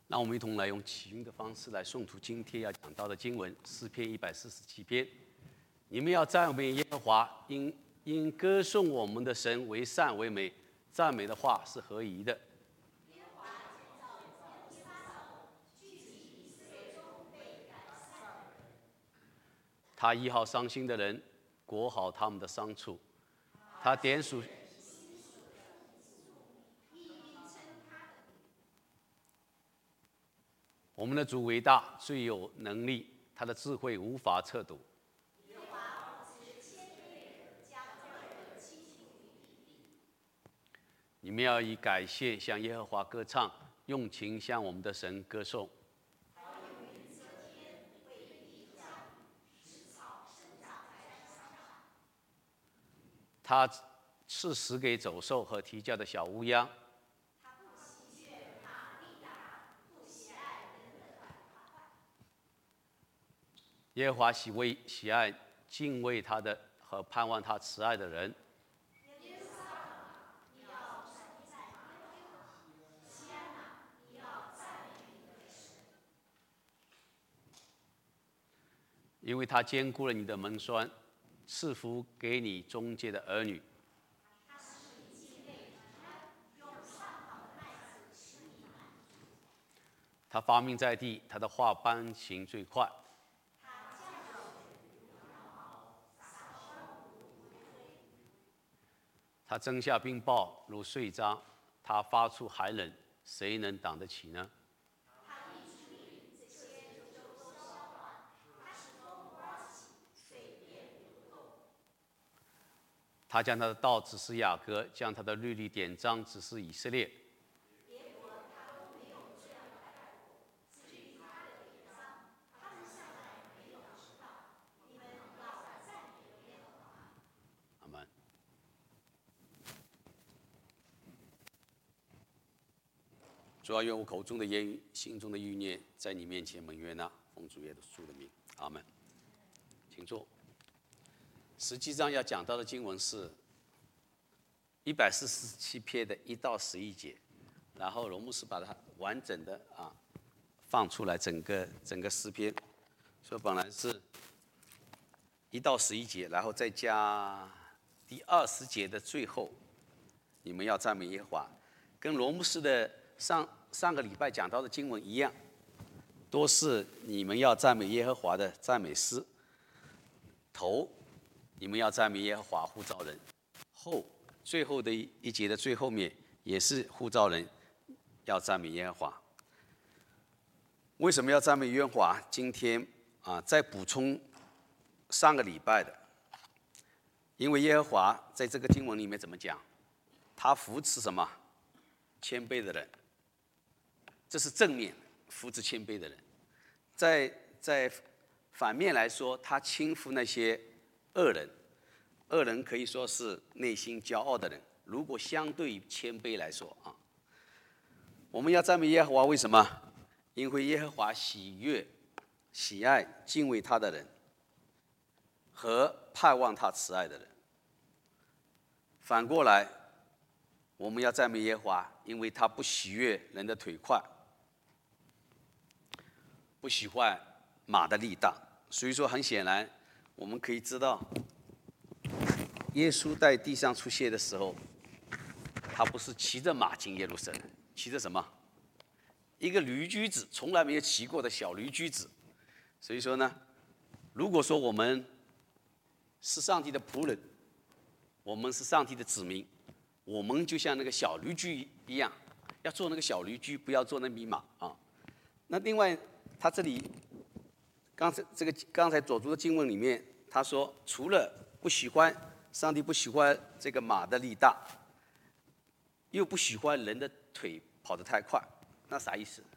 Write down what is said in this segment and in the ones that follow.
让我们一同来用起韵的方式来诵读今天要讲到的经文诗篇147篇。你们要赞美耶和华，因歌颂我们的神为善为美，赞美的话是合宜的。他医好伤心的人，裹好他们的伤处。他点数我们的主伟大，最有能力，他的智慧无法测度。你们要以感谢向耶和华歌唱，用情向我们的神歌颂。他赐食给走兽和啼叫的小乌鸦。耶和华喜爱敬畏他的和盼望他慈爱的人。因为他兼顾了你的门栓，赐福给你中间的儿女。他发命在地，他的话颁行最快。他征下冰雹如碎渣，他发出寒冷，谁能挡得起呢？他将他的道指示雅各，将他的律例典章指示以色列。阿们。主要愿我口中的言语、心中的意念，在你面前蒙悦纳，奉主耶稣的名，阿们。请坐。实际上要讲到的经文是147篇的1到11节，然后荣牧师把它完整的放出来，整个诗篇，所以本来是1到11节，然后再加第20节的最后，你们要赞美耶和华，跟罗牧师的上个礼拜讲到的经文一样，都是你们要赞美耶和华的赞美诗。头，你们要赞美耶和华呼召人；后，最后的一节的最后面也是呼召人要赞美耶和华。为什么要赞美耶和华？今天再补充上个礼拜的，因为耶和华在这个经文里面怎么讲？他扶持什么？谦卑的人，这是正面扶持谦卑的人。在反面来说，他轻负那些恶人。恶人可以说是内心骄傲的人。如果相对于谦卑来说我们要赞美耶和华，为什么？因为耶和华喜爱敬畏他的人和盼望他慈爱的人。反过来，我们要赞美耶和华，因为他不喜悦人的腿快，不喜欢马的力大。所以说，很显然，我们可以知道，耶稣在地上出现的时候，他不是骑着马进耶路撒冷，骑着什么？一个驴驹子，从来没有骑过的小驴驹子。所以说呢，如果说我们是上帝的仆人，我们是上帝的子民，我们就像那个小驴驹一样，要做那个小驴驹，不要做那匹马那另外，他这里刚才所读的经文里面，他说除了上帝不喜欢这个马的力大，又不喜欢人的腿跑得太快，那啥意思？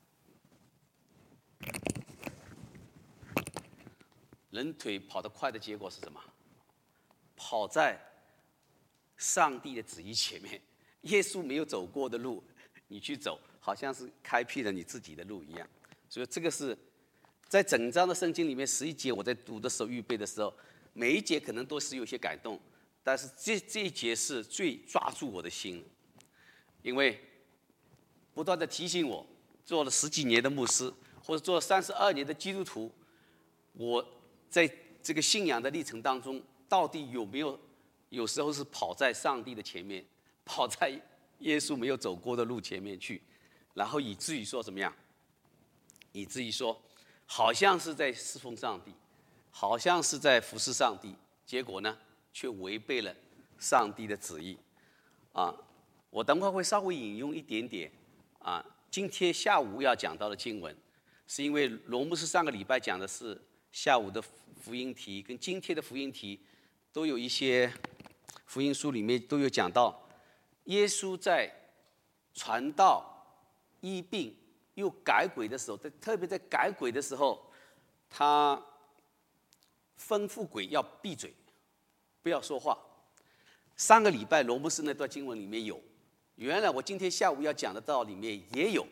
人腿跑得快的结果是什么？跑在上帝的旨意前面，耶稣没有走过的路，你去走，好像是开辟了你自己的路一样。所以这个是在整章的圣经里面11节，我在读的时候预备的时候，每一节可能都是有些感动，但是这一节是最抓住我的心，因为不断的提醒我， 做了10几年的牧师，或者做了32年的基督徒，我在这个信仰的历程当中，到底有没有有时候是跑在上帝的前面，跑在耶稣没有走过的路前面去，然后以至于说怎么样？以至于说，好像是在侍奉上帝，好像是在服侍上帝，结果呢，却违背了上帝的旨意。我等会儿会稍微引用一点点今天下午要讲到的经文，是因为罗牧师上个礼拜讲的是下午的福音题，跟今天的福音题都有一些福音书里面都有讲到，耶稣在传道、医病又改鬼的时候，特别在改鬼的时候，他吩咐鬼要闭嘴，不要说话。上个礼拜罗牧师那段经文里面有，原来我今天下午要讲的道里面也有。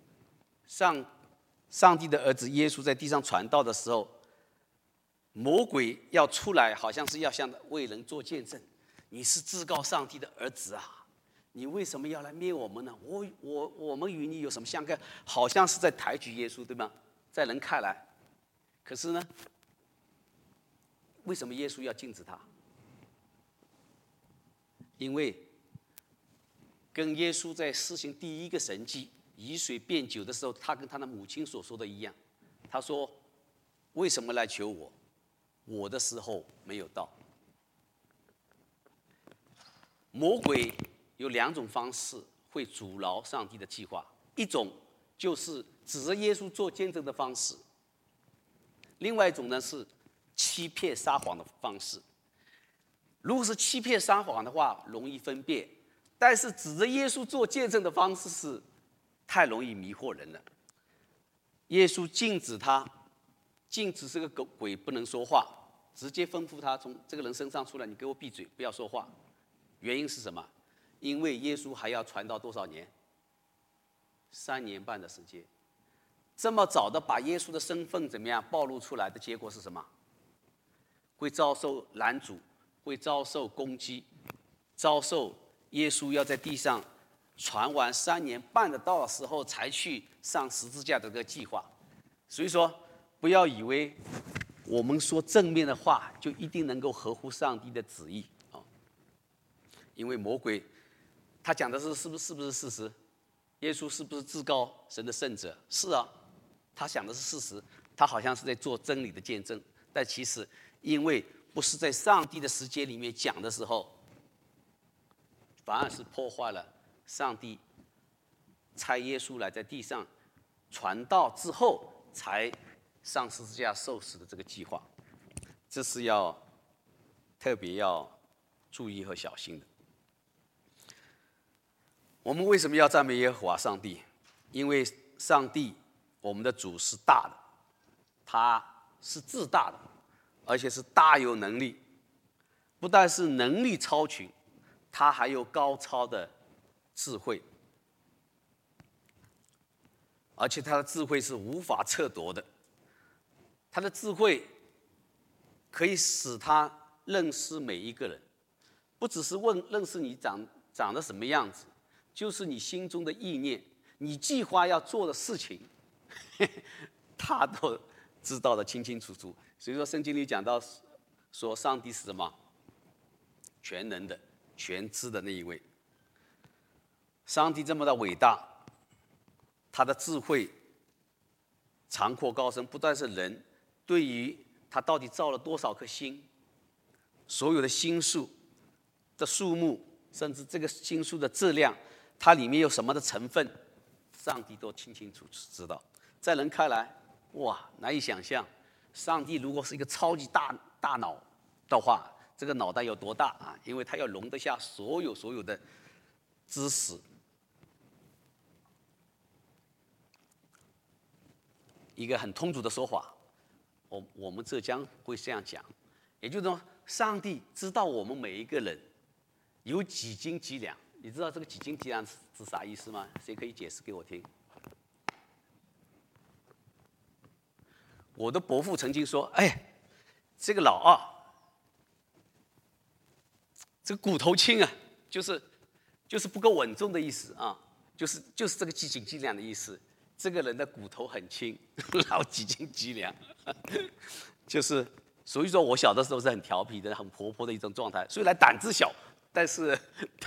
上帝的儿子耶稣在地上传道的时候，魔鬼要出来，好像是要向为人做见证。你是至高上帝的儿子啊！你为什么要来灭我们呢？我们与你有什么相干？好像是在抬举耶稣，对吗？在人看来，可是呢，为什么耶稣要禁止他？因为跟耶稣在施行第一个神迹以水变酒的时候，他跟他的母亲所说的一样，他说：“为什么来求我？我的时候没有到。”魔鬼有2种方式会阻挠上帝的计划，一种就是指着耶稣做见证的方式，另外一种呢是欺骗撒谎的方式。如果是欺骗撒谎的话，容易分辨；但是指着耶稣做见证的方式是太容易迷惑人了。耶稣禁止这个鬼不能说话，直接吩咐他从这个人身上出来，你给我闭嘴，不要说话。原因是什么？因为耶稣还要传道多少年？3年半的时间。这么早的把耶稣的身份怎么样暴露出来的结果是什么？会遭受拦阻，会遭受攻击，遭受耶稣要在地上传完3年半的道的时候才去上十字架的这个计划。所以说，不要以为我们说正面的话就一定能够合乎上帝的旨意因为魔鬼他讲的是不是事实？耶稣是不是至高神的圣者？是啊，他讲的是事实，他好像是在做真理的见证，但其实因为不是在上帝的时间里面讲的时候，反而是破坏了上帝差耶稣来在地上传道之后才上十字架受死的这个计划，这是要特别要注意和小心的。我们为什么要赞美耶和华上帝？因为上帝，我们的主是大的，他是至大的，而且是大有能力。不但是能力超群，他还有高超的智慧，而且他的智慧是无法测度的。他的智慧可以使他认识每一个人，不只是认识你长得什么样子，就是你心中的意念，你计划要做的事情，他都知道的清清楚楚。所以说，圣经里讲到说，上帝是什么？全能的、全知的那一位。上帝这么的伟大，他的智慧长阔高深，不但是人对于他到底造了多少颗星，所有的星数的数目，甚至这个星数的质量，它里面有什么的成分，上帝都清清楚楚知道。在人看来，哇，难以想象，上帝如果是一个超级大脑的话，这个脑袋有多大啊？因为它要容得下所有的知识。一个很通俗的说法，我们浙江会这样讲，也就是说，上帝知道我们每一个人有几斤几两。你知道这个几斤几两是啥意思吗？谁可以解释给我听？我的伯父曾经说：“哎，这个老二，这个骨头轻啊，就是不够稳重的意思啊，就是这个几斤几两的意思。 这个人的骨头很轻，然后几斤几两，就是所以说我小的时候是很调皮的、很活泼的一种状态。虽然胆子小，但是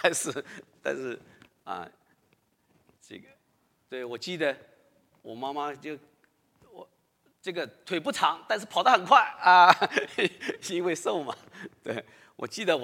啊，这个对我记得我妈妈就我这个腿不长，但是跑得很快啊，因为瘦嘛。对，我记得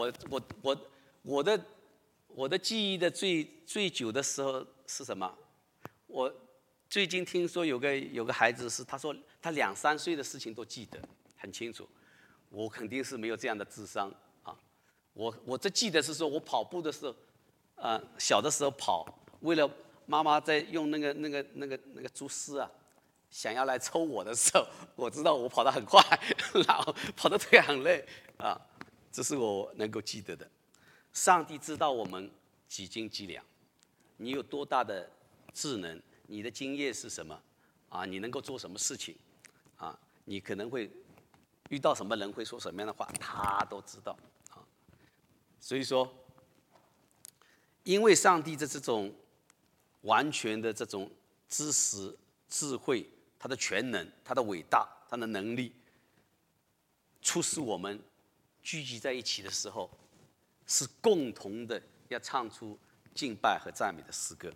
我的记忆的最久的时候是什么？我最近听说有个孩子是，他说他2、3岁的事情都记得很清楚。我肯定是没有这样的智商啊。我这记得是说我跑步的时候，小的时候跑，为了妈妈在用那个蛛丝啊，想要来抽我的时候，我知道我跑得很快，然后跑得腿很累啊，这是我能够记得的。上帝知道我们几斤几两，你有多大的智能，你的经验是什么啊？你能够做什么事情啊？你可能会遇到什么人，会说什么样的话，他都知道啊。所以说，因为上帝的这种完全的这种知识、智慧，他的全能、他的伟大、他的能力，促使我们聚集在一起的时候，是共同的要唱出敬拜和赞美的诗歌。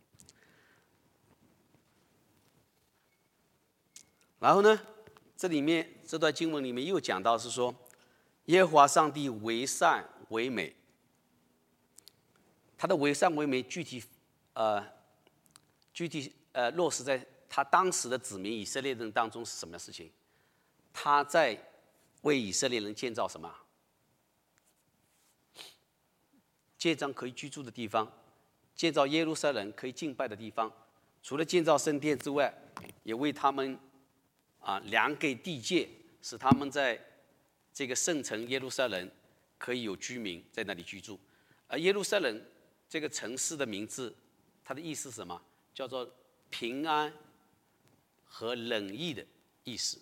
然后呢，这里面这段经文里面又讲到是说，耶和华上帝为善为美。他的为善为美具体落实在他当时的子民以色列人当中是什么事情？他在为以色列人建造什么？建造可以居住的地方，建造耶路撒冷可以敬拜的地方。除了建造圣殿之外，也为他们量给地界，使他们在这个圣城耶路撒冷可以有居民在那里居住。而耶路撒冷这个城市的名字，它的意思是什么？叫做平安和冷意的意思。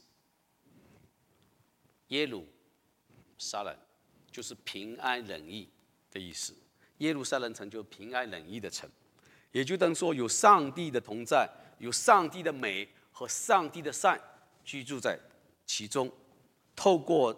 耶路撒冷就是平安冷意的意思。耶路撒冷城就是平安冷意的城，也就等于说有上帝的同在，有上帝的美和上帝的善居住在其中。透过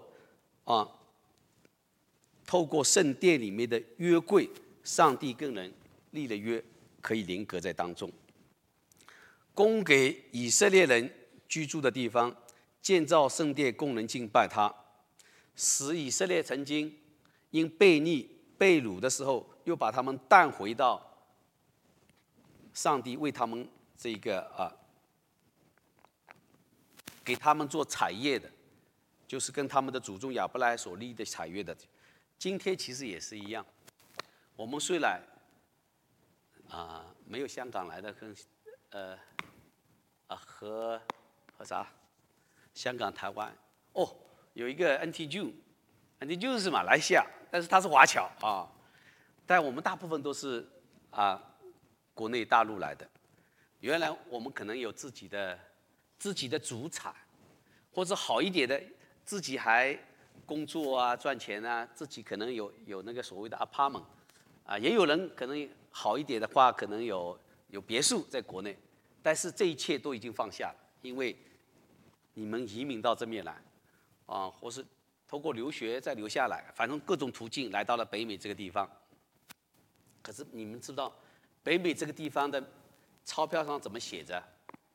圣殿里面的约柜，上帝跟人立了约，可以临格在当中。供给以色列人居住的地方，建造圣殿供人敬拜他，使以色列曾经因悖逆被掳的时候，又把他们带回到上帝为他们这个给他们做产业的，就是跟他们的祖宗亚伯拉罕所立的产业的。今天其实也是一样，我们虽然没有香港来的跟和啥香港、台湾有一个 NTU 是马来西亚，但是他是华侨啊。但我们大部分都是国内大陆来的。原来我们可能有自己的祖产，或者好一点的，自己还工作赚钱自己可能有那个所谓的 apartment 也有人可能好一点的话，可能有别墅在国内。但是这一切都已经放下了，因为你们移民到这边来或是通过留学再留下来，反正各种途径来到了北美这个地方。可是你们知道北美这个地方的钞票上怎么写着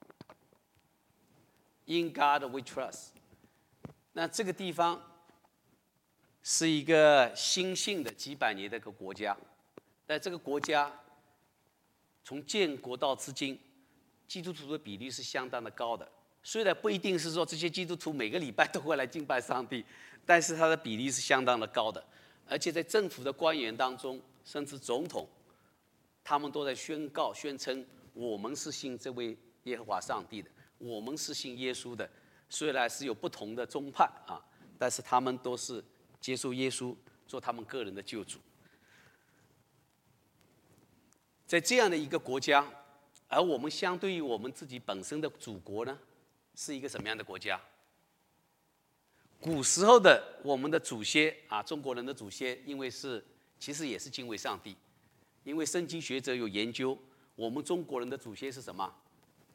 ？In God we trust。那这个地方是一个新兴的几百年的一个国家，在这个国家从建国到至今，基督徒的比例是相当的高的。虽然不一定是说这些基督徒每个礼拜都会来敬拜上帝，但是它的比例是相当的高的。而且在政府的官员当中，甚至总统，他们都在宣称我们是信这位耶和华上帝的，我们是信耶稣的。虽然是有不同的宗派但是他们都是接受耶稣做他们个人的救主。在这样的一个国家，而我们相对于我们自己本身的祖国呢，是一个什么样的国家？古时候的我们的祖先中国人的祖先，因为其实也是敬畏上帝，因为圣经学者有研究，我们中国人的祖先是什么？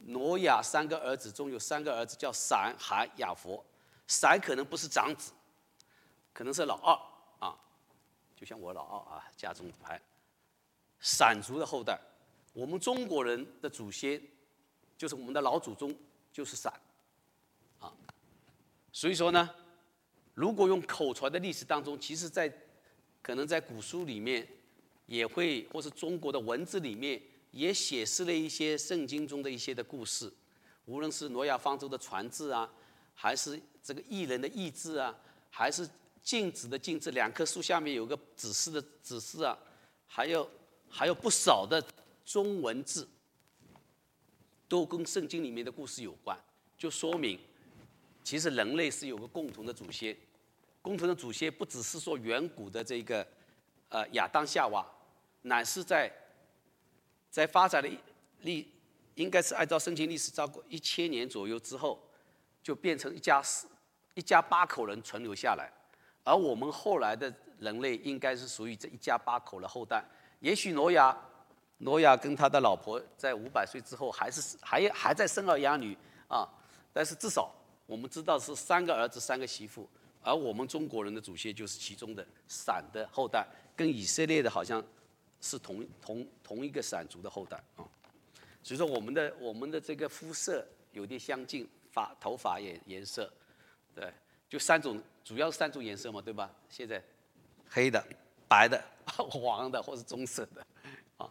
挪亚3个儿子中有3个儿子叫闪、含、雅弗。闪可能不是长子，可能是老二啊，就像我老二啊，家中排闪族的后代。我们中国人的祖先，就是我们的老祖宗，就是闪啊。所以说呢，如果用口传的历史当中，其实可能在古书里面也会，或是中国的文字里面也写示了一些圣经中的一些的故事，无论是挪亚方舟的船只啊，还是这个异人的意志啊，还是禁止的禁止，2棵树下面有个指示的指示啊，还有不少的中文字，都跟圣经里面的故事有关，就说明其实人类是有个共同的祖先，共同的祖先不只是说远古的这个亚当夏娃，乃是在发展的应该是按照圣经历史超过1000年左右之后，就变成一家8口人存留下来，而我们后来的人类应该是属于这一家8口的后代。也许挪亚跟他的老婆在500岁之后还在生儿养女啊，但是至少我们知道是3个儿子3个媳妇，而我们中国人的祖先就是其中的闪的后代，跟以色列的好像是同一个闪族的后代啊。所以说我们的这个肤色有点相近，头发颜色，对，就主要是3种颜色嘛，对吧？现在黑的、白的、黄的或是棕色的，啊。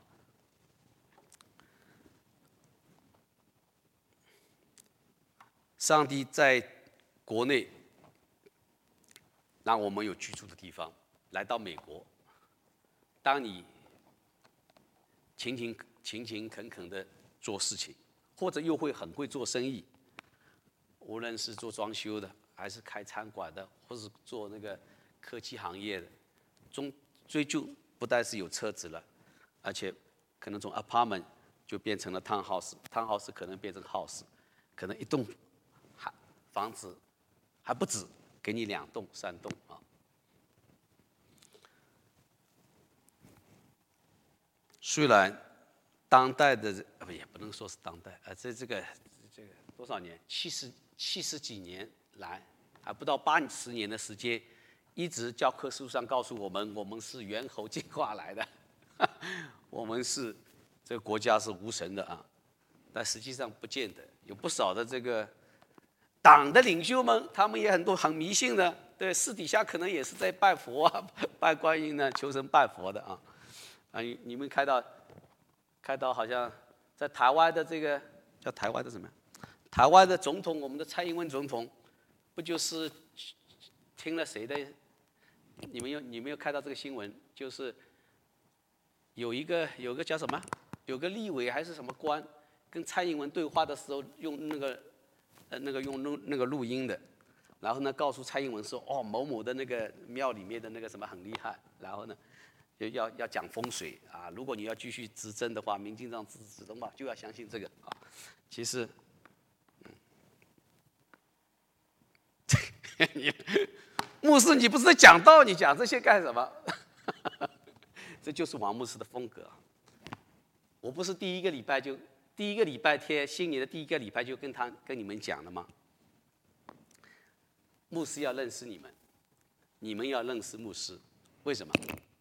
上帝在国内让我们有居住的地方，来到美国，当你勤勤恳恳的做事情，或者又很会做生意，无论是做装修的，还是开餐馆的，或是做那个科技行业的，追究不但是有车子了，而且可能从 apartment 就变成了 townhouse 可能变成 house， 可能一栋房子还不止，给你2栋3栋啊。虽然当代的也不能说是当代啊，这个多少年，70几年来，还不到80年的时间，一直教科书上告诉我们是猿猴进化来的，我们是这个国家是无神的啊，但实际上不见得，有不少的这个党的领袖们，他们也很迷信的，对，私底下可能也是在拜佛啊、拜观音呢、求神拜佛的啊。你们看到好像在台湾的这个叫台湾的什么？台湾的总统，我们的蔡英文总统，不就是听了谁的？你们有看到这个新闻？就是有个叫什么？有个立委还是什么官，跟蔡英文对话的时候用那个录音的，然后呢告诉蔡英文说，哦，某某的那个庙里面的那个什么很厉害，然后呢要讲风水啊，如果你要继续执政的话，民进党执政的话就要相信这个啊。其实，牧师你不是在讲道，你讲这些干什么？这就是王牧师的风格。我不是第一个礼拜天新年的第一个礼拜就跟你们讲了吗？牧师要认识你们，你们要认识牧师，为什么？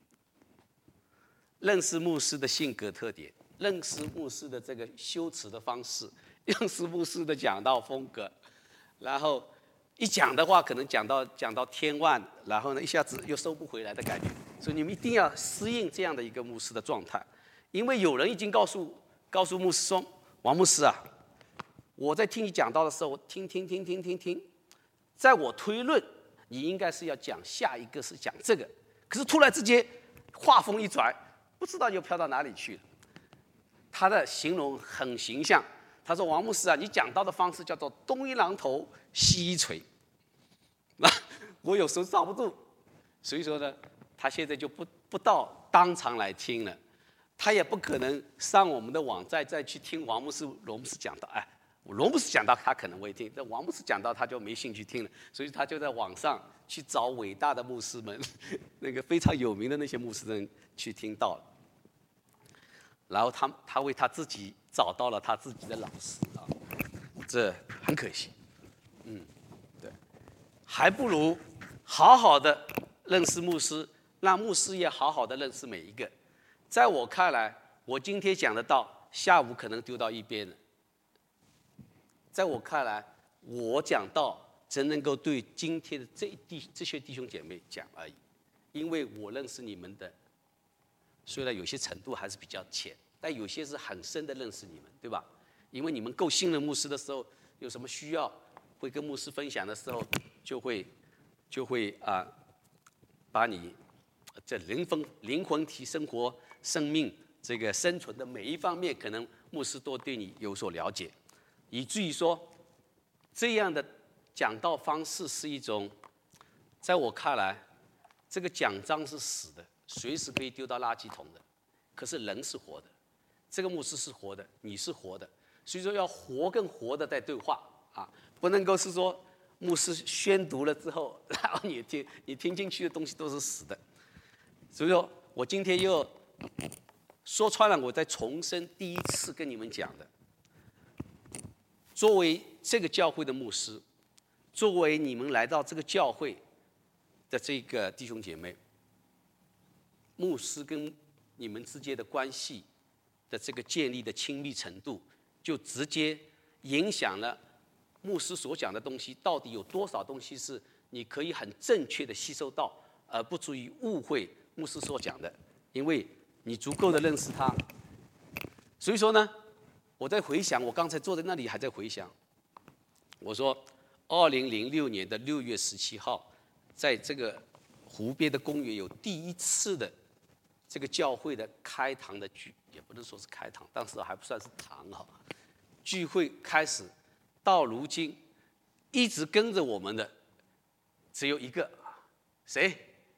认识牧师的性格特点，认识牧师的这个修辞的方式，认识牧师的讲道风格，然后一讲的话可能讲到天外，然后呢一下子又收不回来的感觉，所以你们一定要适应这样的一个牧师的状态，因为有人已经告诉牧师说，王牧师啊，我在听你讲道的时候，听，在我推论你应该是要讲下一个是讲这个，可是突然之间话锋一转，不知道又飘到哪里去了。他的形容很形象，他说：“王牧师啊，你讲道的方式叫做东一榔头西一锤。”我有时候罩不住，所以说呢，他现在就不到当场来听了，他也不可能上我们的网站再去听罗牧师讲道。哎，罗牧师讲道他可能会听，但王牧师讲道他就没兴趣听了，所以他就在网上去找伟大的牧师们，那个非常有名的那些牧师们去听道了。然后他为他自己找到了他自己的老师啊，这很可惜。对，还不如好好的认识牧师，让牧师也好好的认识每一个。在我看来，我今天讲的道，下午可能丢到一边了。在我看来，我讲道只能够对今天的这些弟兄姐妹讲而已，因为我认识你们的，虽然有些程度还是比较浅，但有些是很深的认识你们，对吧？因为你们够信任牧师的时候，有什么需要会跟牧师分享的时候，就会把你这灵魂体生活、生命这个生存的每一方面，可能牧师都对你有所了解，以至于说这样的讲道方式是一种，在我看来，这个讲章是死的，随时可以丢到垃圾桶的。可是人是活的，这个牧师是活的，你是活的，所以说要活跟活的在对话啊，不能够是说牧师宣读了之后，然后你听进去的东西都是死的。所以说我今天又说穿了，我再重申第一次跟你们讲的，作为这个教会的牧师，作为你们来到这个教会的这个弟兄姐妹，牧师跟你们之间的关系的这个建立的亲密程度，就直接影响了牧师所讲的东西到底有多少东西是你可以很正确的吸收到，而不至于误会牧师所讲的，因为你足够的认识他。所以说呢，我在回想，我刚才坐在那里还在回想，我说2006年的6月17号，在这个湖边的公园有第一次的这个教会的开堂的也不能说是开堂，当时还不算是堂哈。聚会开始到如今，一直跟着我们的只有一个，谁？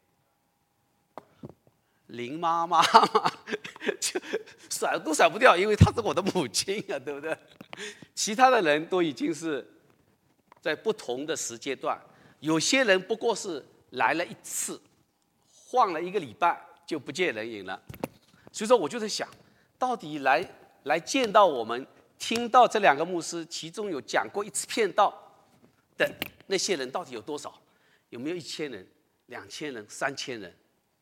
林妈妈就甩都甩不掉，因为她是我的母亲啊，对不对？其他的人都已经是在不同的时阶段，有些人不过是来了一次，晃了1个礼拜就不见人影了。所以说我就在想，到底来见到我们，听到这2个牧师其中有讲过1次骗道的那些人到底有多少？有没有1000人、2000人、3000人？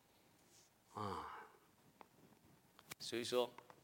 所以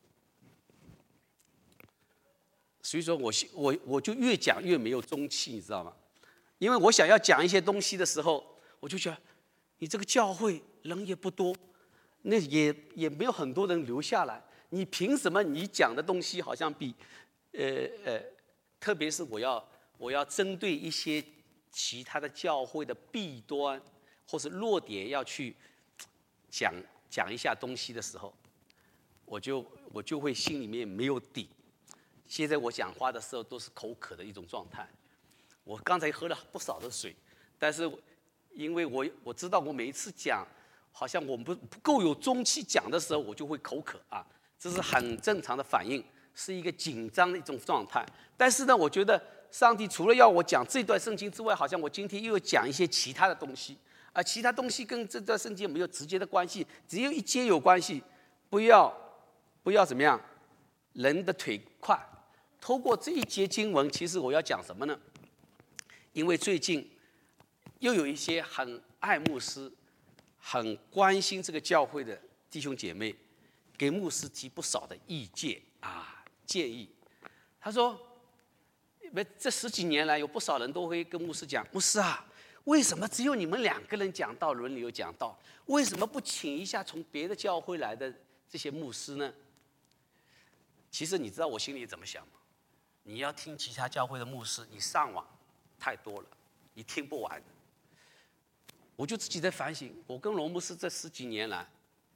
说我就越讲越没有中气，你知道吗？因为我想要讲一些东西的时候，我就觉得你这个教会人也不多，那也没有很多人留下来，你凭什么你讲的东西好像比特别是我要针对一些其他的教会的弊端或是弱点要去讲一下东西的时候，我就会心里面没有底。现在我讲话的时候都是口渴的一种状态。我刚才喝了不少的水，但是因为我知道我每一次讲，好像我不够有中气讲的时候，我就会口渴啊，这是很正常的反应，是一个紧张的一种状态。但是呢，我觉得上帝除了要我讲这段圣经之外，好像我今天又要讲一些其他的东西，而其他东西跟这段圣经没有直接的关系，只有一节有关系。不要怎么样，人的腿快。透过这一节经文，其实我要讲什么呢？因为最近又有一些很爱牧师、很关心这个教会的弟兄姐妹，给牧师提不少的意见建议。他说，这10几年来，有不少人都会跟牧师讲，牧师啊，为什么只有你们2个人讲道，轮流讲道？为什么不请一下从别的教会来的这些牧师呢？其实你知道我心里怎么想吗？你要听其他教会的牧师，你上网太多了，你听不完。我就自己在反省，我跟罗牧师这10几年来，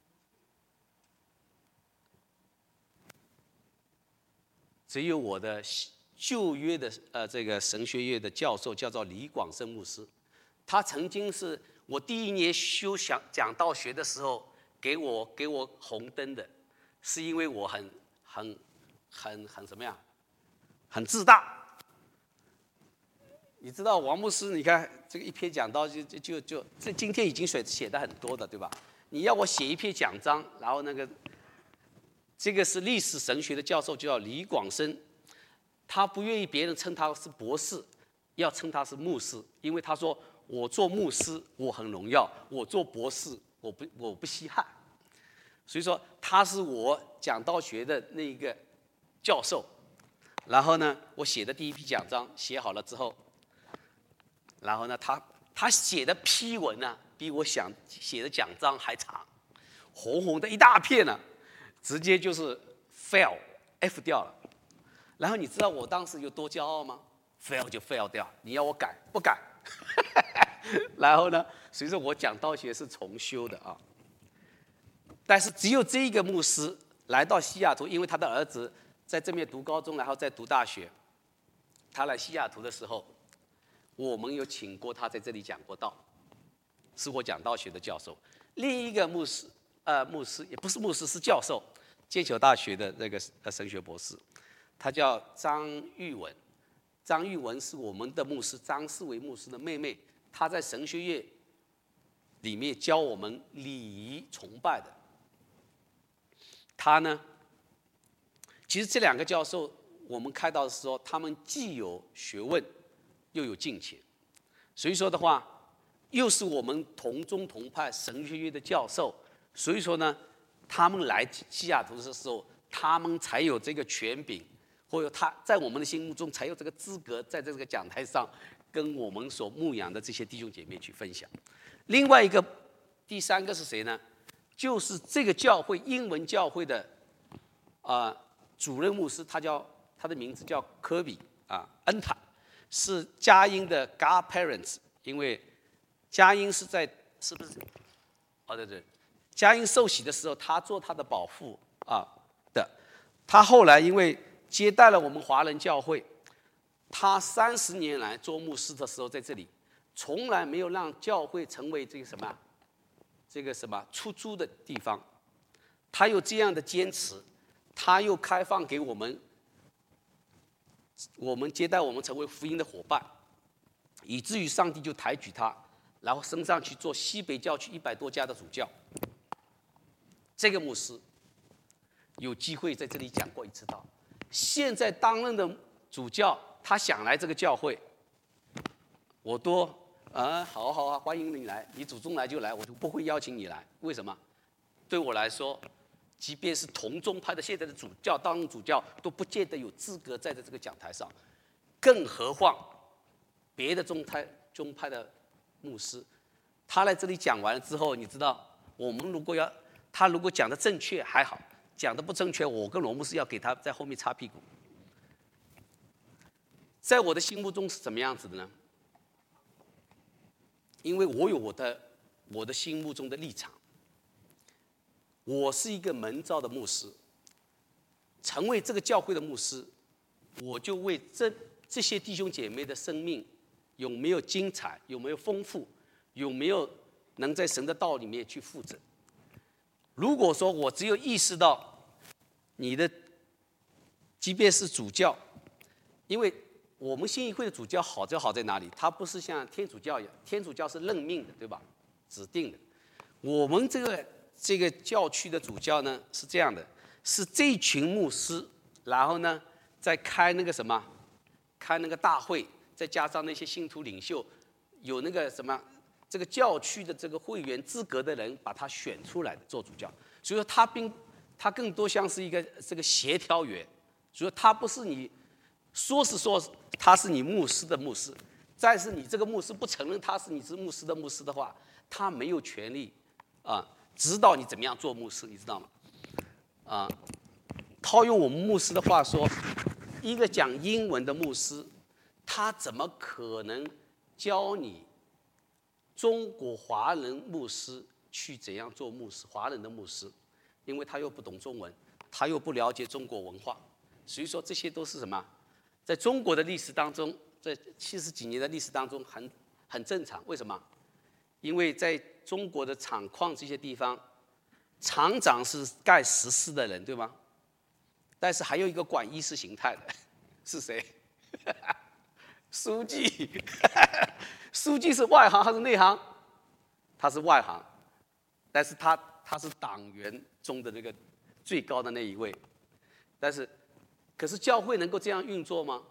只有我的旧约的这个神学院的教授叫做李广生牧师，他曾经是我第1年修讲道学的时候给我红灯的，是因为我很什么样，很自大。你知道王牧师，你看这个一篇讲道就这今天已经写的很多的，对吧？你要我写一篇讲章，然后那个这个是历史神学的教授，叫李广生，他不愿意别人称他是博士，要称他是牧师，因为他说我做牧师我很荣耀，我做博士我不稀罕，所以说他是我讲道学的那一个教授。然后呢，我写的第一批讲章写好了之后，然后呢，他写的批文呢，比我写的讲章还长，红红的一大片呢，直接就是 F 掉了。然后你知道我当时有多骄傲吗？ fail 就 fail 掉，你要我改不改？然后呢，所以说我讲道学是重修的啊。但是只有这一个牧师来到西雅图，因为他的儿子在这边读高中，然后再读大学。他来西雅图的时候，我们有请过他在这里讲过道，是我讲道学的教授。另一个牧师也不是牧师，是教授，剑桥大学的那个神学博士，他叫张玉文。张玉文是我们的牧师张思维牧师的妹妹，她在神学院里面教我们礼仪崇拜的。他呢，其实这两个教授我们开导的时候，他们既有学问又有敬虔，所以说的话，又是我们同宗同派神学院的教授，所以说呢，他们来西雅图的时候，他们才有这个权柄，或者他在我们的心目中才有这个资格，在这个讲台上跟我们所牧养的这些弟兄姐妹去分享。另外一个，第三个是谁呢？就是这个教会英文教会的主任牧师，他的名字叫科比恩塔，是佳音的 godparents， 因为佳音是不是？对，佳音受洗的时候，他做他的保父的。他后来因为接待了我们华人教会，他30年来做牧师的时候，在这里从来没有让教会成为这个什么出租的地方。他有这样的坚持，他又开放给我们接待我们成为福音的伙伴，以至于上帝就抬举他，然后升上去做西北教区100多家的主教。这个牧师有机会在这里讲过一次道。现在担任的主教，他想来这个教会，我都好啊，欢迎你来，你主动来就来，我就不会邀请你来。为什么？对我来说，即便是同宗派的现在的主教担任主教，都不见得有资格站在这个讲台上，更何况别的宗派的牧师，他来这里讲完了之后，你知道，他如果讲的正确还好，讲的不正确，我跟罗牧师要给他在后面擦屁股。在我的心目中是怎么样子的呢？因为我有我的心目中的立场，我是一个门召的牧师，成为这个教会的牧师，我就为这些弟兄姐妹的生命有没有精彩，有没有丰富，有没有能在神的道里面去负责。如果说我只有意识到你的，即便是主教，因为我们信义会的主教好就好在哪里？他不是像天主教一样，天主教是任命的，对吧？指定的。我们这个教区的主教呢是这样的，是这群牧师，然后呢再开那个大会，再加上那些信徒领袖，有那个这个教区的这个会员资格的人把他选出来的做主教。所以说他更多像是一个这个协调员，所以说他不是你说他是你牧师的牧师，但是你这个牧师不承认他是你是牧师的牧师的话，他没有权利指导你怎么样做牧师，你知道吗？套用我们牧师的话说，一个讲英文的牧师，他怎么可能教你中国华人牧师去怎样做牧师？华人的牧师，因为他又不懂中文，他又不了解中国文化，所以说这些都是什么？在中国的历史当中，在70几年的历史当中很正常。为什么？因为在中国的厂矿这些地方，厂长是盖14的人，对吗？但是还有一个管意识形态的，是谁？书记。书记是外行还是内行？他是外行，但是他是党员中的那个最高的那一位。可是教会能够这样运作吗？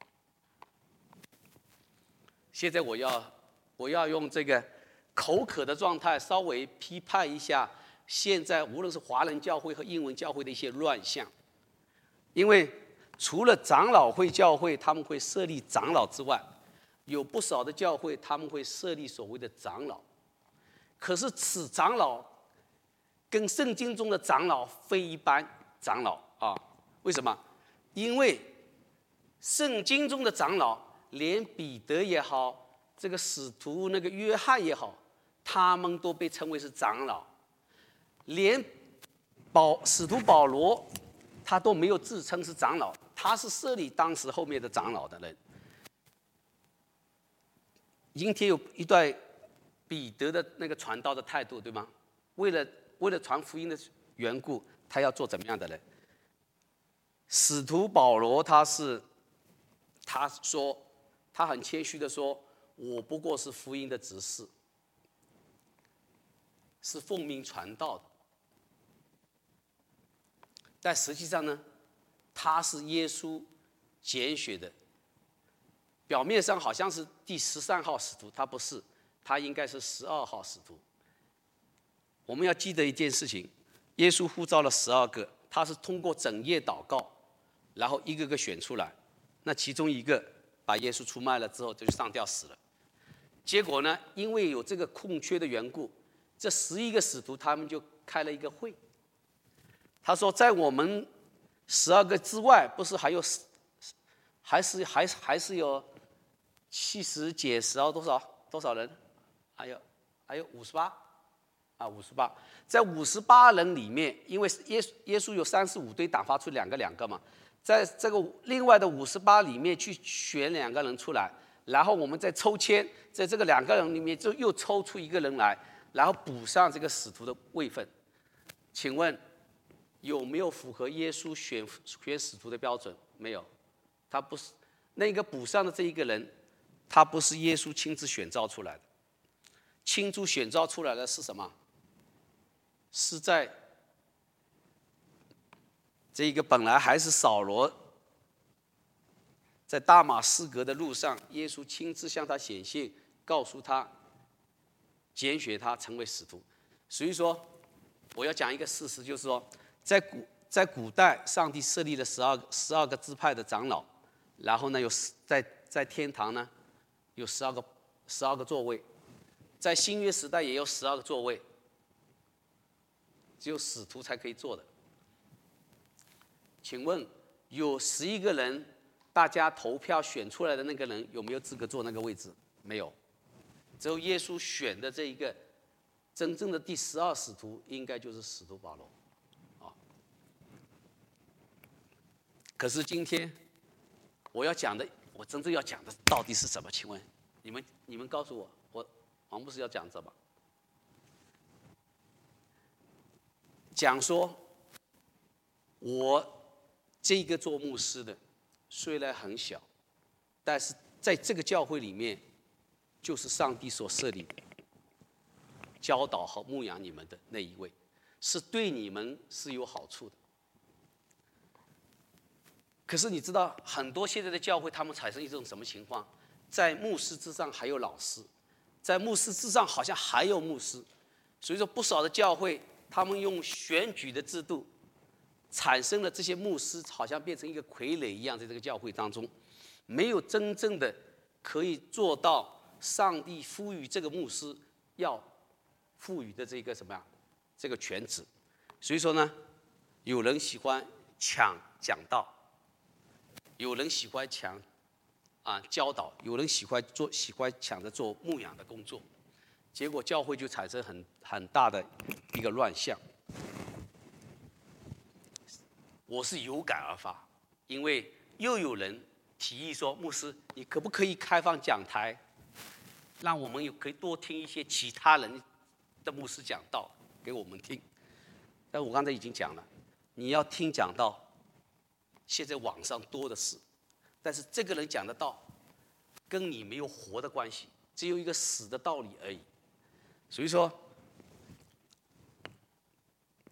现在我要用这个口渴的状态，稍微批判一下现在无论是华人教会和英文教会的一些乱象。因为除了长老会教会他们会设立长老之外，有不少的教会他们会设立所谓的长老。可是此长老跟圣经中的长老非一般长老啊！为什么？因为圣经中的长老，连彼得也好，这个使徒那个约翰也好，他们都被称为是长老。连使徒保罗，他都没有自称是长老，他是设立当时后面的长老的人。今天有一段彼得的那个传道的态度，对吗？为了传福音的缘故，他要做怎么样的人？使徒保罗他很谦虚的说，我不过是福音的执事，是奉命传道的。但实际上呢，他是耶稣拣选的，表面上好像是第13号使徒，他不是，他应该是12号使徒。我们要记得一件事情，耶稣呼召了12个，他是通过整夜祷告，然后一个个选出来。那其中一个把耶稣出卖了之后，就上吊死了。结果呢，因为有这个空缺的缘故，这11个使徒他们就开了一个会。他说，在我们12个之外，不是还有还是有70减12多少人？还有58啊，58。在58人里面，因为耶稣有35堆打发出两个嘛，在这个另外的58里面去选2个人出来，然后我们再抽签，在这个2个人里面就又抽出1个人来，然后补上这个使徒的位分。请问有没有符合耶稣选使徒的标准？没有，他不是那个补上的这一个人，他不是耶稣亲自选召出来的。亲自选召出来的是什么？是在这个本来还是扫罗，在大马士革的路上，耶稣亲自向他显现，告诉他拣选他成为使徒。所以说，我要讲一个事实，就是说，在古代，上帝设立了12个支派的长老，然后呢，在天堂呢有12个座位，在新约时代也有12个座位，只有使徒才可以坐的。请问有11个人，大家投票选出来的那个人有没有资格坐那个位置？没有，只有耶稣选的这一个真正的第12使徒，应该就是使徒保罗。可是今天我真正要讲的到底是什么？请问你们告诉我，王牧师要讲什么？讲说，我这个做牧师的虽然很小，但是在这个教会里面，就是上帝所设立教导和牧养你们的那一位，是对你们是有好处的。可是你知道，很多现在的教会，他们产生一种什么情况？在牧师之上还有老师，在牧师之上好像还有牧师。所以说，不少的教会，他们用选举的制度，产生了这些牧师，好像变成一个傀儡一样，在这个教会当中，没有真正的可以做到上帝赋予这个牧师要赋予的这个什么呀？这个权职。所以说呢，有人喜欢抢讲道。有人喜欢抢教导，有人喜欢抢着做牧养的工作，结果教会就产生很大的一个乱象。我是有感而发，因为又有人提议说，牧师，你可不可以开放讲台，让我们可以多听一些其他人的牧师讲道给我们听？但我刚才已经讲了，你要听讲道，现在网上多的是，但是这个人讲的道，跟你没有活的关系，只有一个死的道理而已。所以说，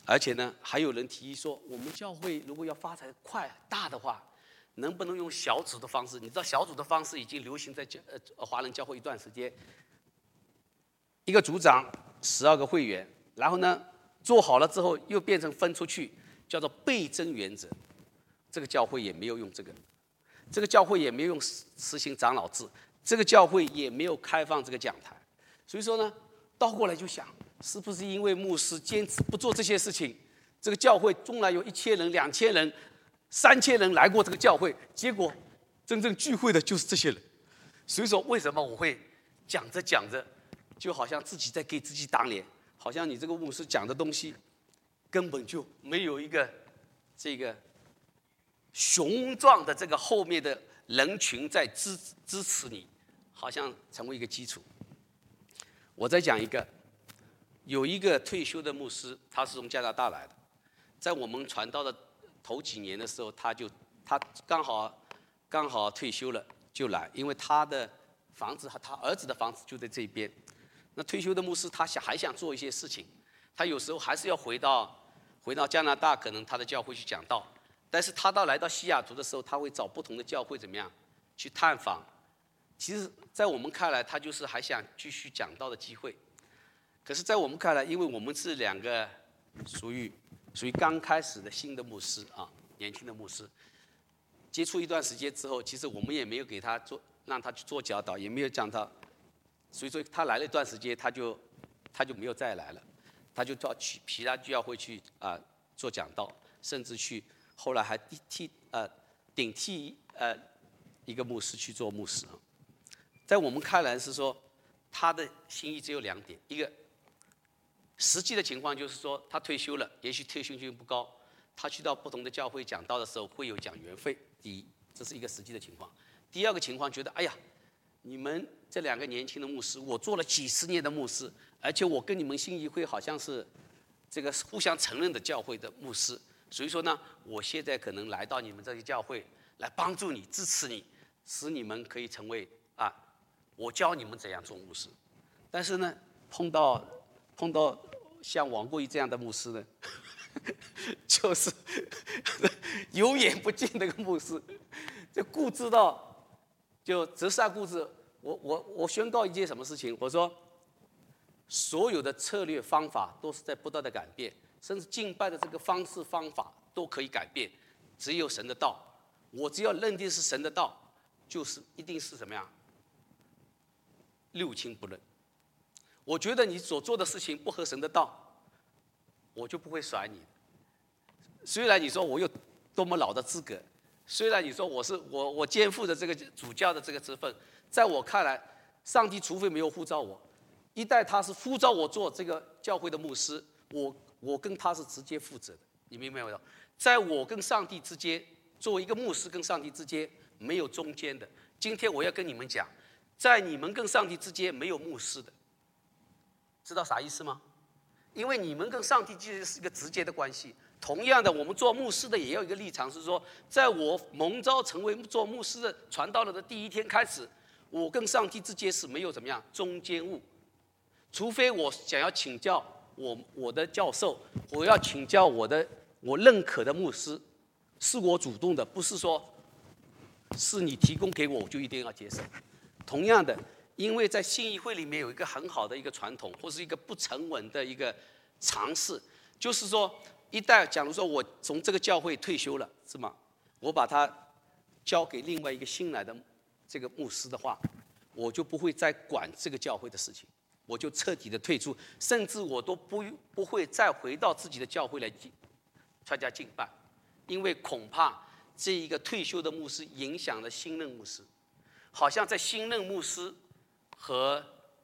而且呢，还有人提议说，我们教会如果要发财快大的话，能不能用小组的方式？你知道小组的方式已经流行在华人教会一段时间，一个组长12个会员，然后呢做好了之后又变成分出去，叫做倍增原则。这个教会也没有用这个教会也没有用实行长老制，这个教会也没有开放这个讲台。所以说呢，倒过来就想，是不是因为牧师坚持不做这些事情，这个教会终来有1000人、2000人、3000人来过这个教会，结果真正聚会的就是这些人。所以说，为什么我会讲着讲着，就好像自己在给自己打脸，好像你这个牧师讲的东西根本就没有一个这个雄壮的这个后面的人群在支持你，好像成为一个基础。我再讲一个，有一个退休的牧师，他是从加拿大来的，在我们传道的头几年的时候，他刚好退休了就来，因为他的房子和他儿子的房子就在这边。那退休的牧师他还想做一些事情，他有时候还是要回到加拿大，可能他的教会去讲道。但是他来到西雅图的时候，他会找不同的教会怎么样去探访。其实，在我们看来，他就是还想继续讲道的机会。可是，在我们看来，因为我们是2个属于刚开始的新的牧师啊，年轻的牧师，接触一段时间之后，其实我们也没有给他让他去做教导，也没有讲他，所以说他来了一段时间，他就没有再来了，他就到其他教会去做讲道，甚至去后来还顶替一个牧师去做牧师。在我们看来是说，他的心意只有2点，一个实际的情况就是说，他退休了，也许退休金不高，他去到不同的教会讲道的时候会有讲员费。第一，这是一个实际的情况。第二个情况，觉得哎呀，你们这2个年轻的牧师，我做了几10年的牧师，而且我跟你们信义会好像是这个互相承认的教会的牧师，所以说呢，我现在可能来到你们这些教会来帮助你、支持你，使你们可以成为我教你们怎样做牧师。但是呢，碰到像王过一这样的牧师呢，就是有眼不见的一个牧师，就固执到就择善固执。我宣告一件什么事情？我说，所有的策略方法都是在不断的改变，甚至敬拜的这个方式方法都可以改变。只有神的道，我只要认定是神的道，就是一定是怎么样？六亲不认。我觉得你所做的事情不合神的道，我就不会甩你。虽然你说我有多么老的资格，虽然你说我肩负着这个主教的这个职分，在我看来，上帝除非没有呼召我，一旦他是呼召我做这个教会的牧师，我跟他是直接负责的。你明白没有？在我跟上帝之间，作为一个牧师跟上帝之间没有中间的。今天我要跟你们讲，在你们跟上帝之间没有牧师的，知道啥意思吗？因为你们跟上帝之间是一个直接的关系。同样的，我们做牧师的也有一个立场，是说，在我蒙召成为做牧师的传道人的第一天开始，我跟上帝之间是没有怎么样中间物，除非我想要请教我的教授，我要请教我认可的牧师，是我主动的，不是说是你提供给我，我就一定要接受。同样的，因为在信义会里面有一个很好的一个传统，或是一个不成文的一个尝试，就是说，一旦假如说我从这个教会退休了，是吗？我把它交给另外一个新来的这个牧师的话，我就不会再管这个教会的事情，我就彻底的退出，甚至我都不会再回到自己的教会来参加敬拜，因为恐怕这一个退休的牧师影响了新任牧师，好像在新任牧师和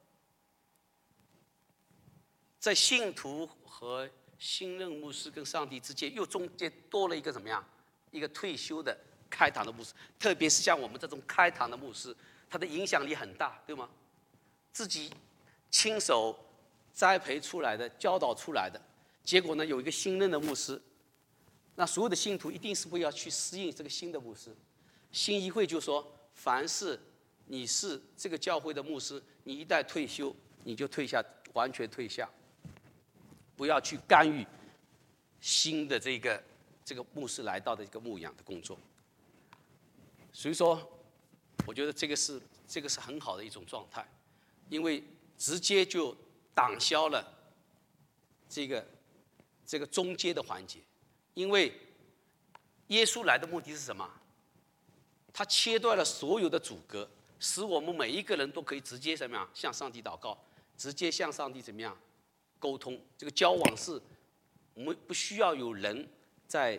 在信徒和新任牧师跟上帝之间，又中间多了一个怎么样？一个退休的开堂的牧师，特别是像我们这种开堂的牧师，他的影响力很大，对吗？自己亲手栽培出来的、教导出来的，结果呢，有一个新任的牧师，那所有的信徒一定是会要去适应这个新的牧师。新议会就说，凡是你是这个教会的牧师，你一旦退休，你就完全退下，不要去干预新的这个牧师来到的一个牧养的工作。所以说，我觉得这个是很好的一种状态，因为直接就挡消了这个中间的环节。因为耶稣来的目的是什么？他切断了所有的阻隔，使我们每一个人都可以直接怎么样向上帝祷告，直接向上帝怎么样沟通。这个交往是我们不需要有人在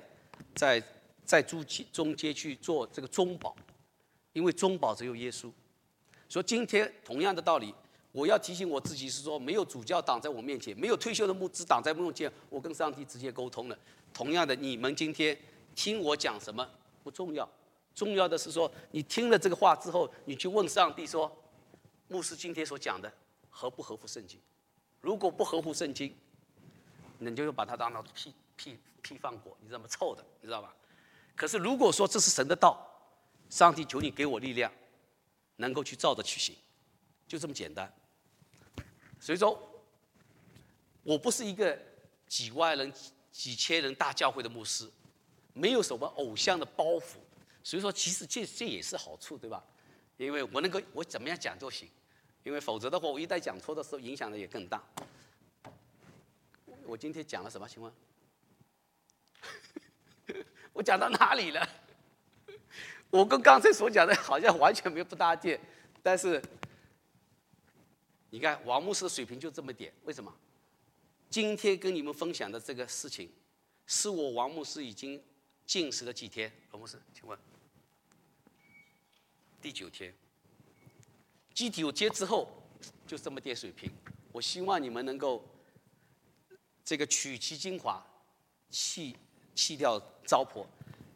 中间去做这个中保，因为中保只有耶稣。所以今天同样的道理，我要提醒我自己是说，没有主教挡在我面前，没有退休的牧师挡在我面前，我跟上帝直接沟通了。同样的，你们今天听我讲什么不重要，重要的是说，你听了这个话之后，你去问上帝说，牧师今天所讲的合不合乎圣经？如果不合乎圣经，你就把它当成屁放果，你知道吗？臭的，你知道吧？可是如果说这是神的道，上帝求你给我力量，能够去照着去行，就这么简单。所以说，我不是一个几万人、几千人大教会的牧师，没有什么偶像的包袱。所以说，其实这也是好处，对吧？因为我怎么样讲都行，因为否则的话，我一旦讲错的时候，影响的也更大。我今天讲了什么？请问？我讲到哪里了？我跟刚才所讲的好像完全没有不搭界，但是你看王牧师的水平就这么点，为什么？今天跟你们分享的这个事情，是我王牧师已经禁食了几天？王牧师，请问？第9天。第9天之后，就这么点水平。我希望你们能够这个取其精华，弃掉糟粕。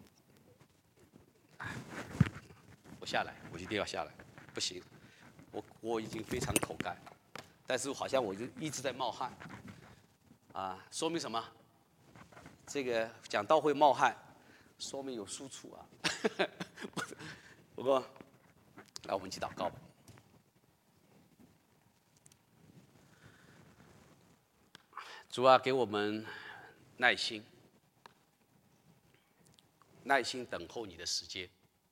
我下来，我一定要下来，不行，我已经非常口干，但是好像我就一直在冒汗，说明什么？这个讲道会冒汗，说明有输出啊。不过，来我们一起祷告吧。主啊，给我们耐心，耐心等候你的时间。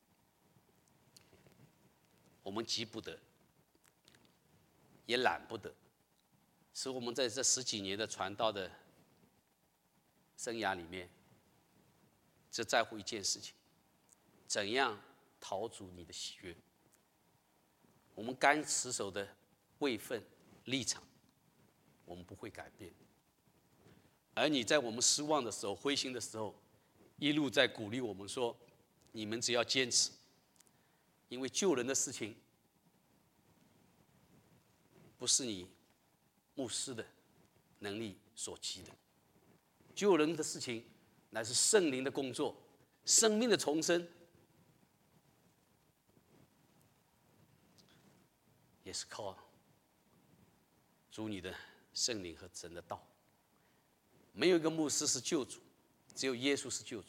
我们急不得，也懒不得，使我们在这10几年的传道的生涯里面，只在乎一件事情：怎样讨主你的喜悦。我们该持守的位分立场，我们不会改变。而你在我们失望的时候、灰心的时候，一路在鼓励我们说：你们只要坚持，因为救人的事情不是你牧师的能力所及的，救人的事情乃是圣灵的工作，生命的重生也是靠主你的圣灵和神的道。没有一个牧师是救主，只有耶稣是救主。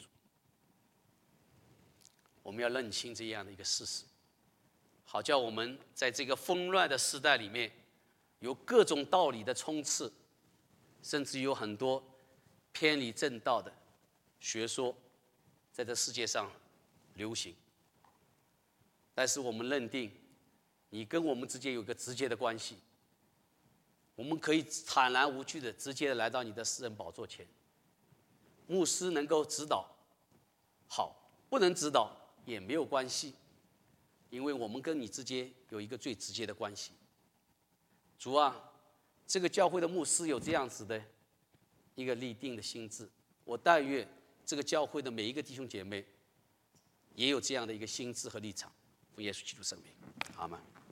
我们要认清这样的一个事实，好叫我们在这个纷乱的时代里面，有各种道理的冲刺，甚至有很多偏离正道的学说在这世界上流行。但是我们认定，你跟我们之间有一个直接的关系，我们可以坦然无惧的直接的来到你的私人宝座前。牧师能够指导好，不能指导也没有关系，因为我们跟你之间有一个最直接的关系。主啊，这个教会的牧师有这样子的一个立定的心志，我但愿这个教会的每一个弟兄姐妹也有这样的一个心志和立场。奉耶稣基督圣名，阿们。